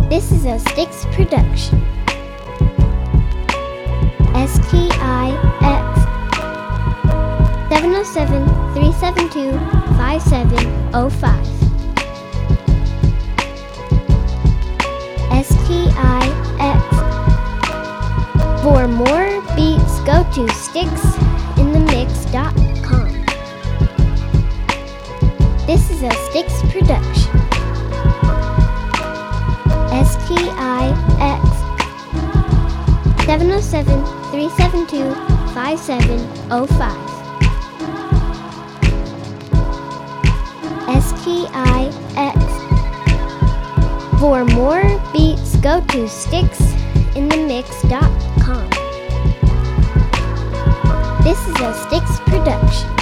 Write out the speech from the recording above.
This is a Styx production. STIX 707-372-5705. STIX. For more beats, go to StyxInTheMix.com. This is a Styx production. STIX 707-372-5705. STIX. For more beats, go to StyxInTheMix.com. This is a Styx production.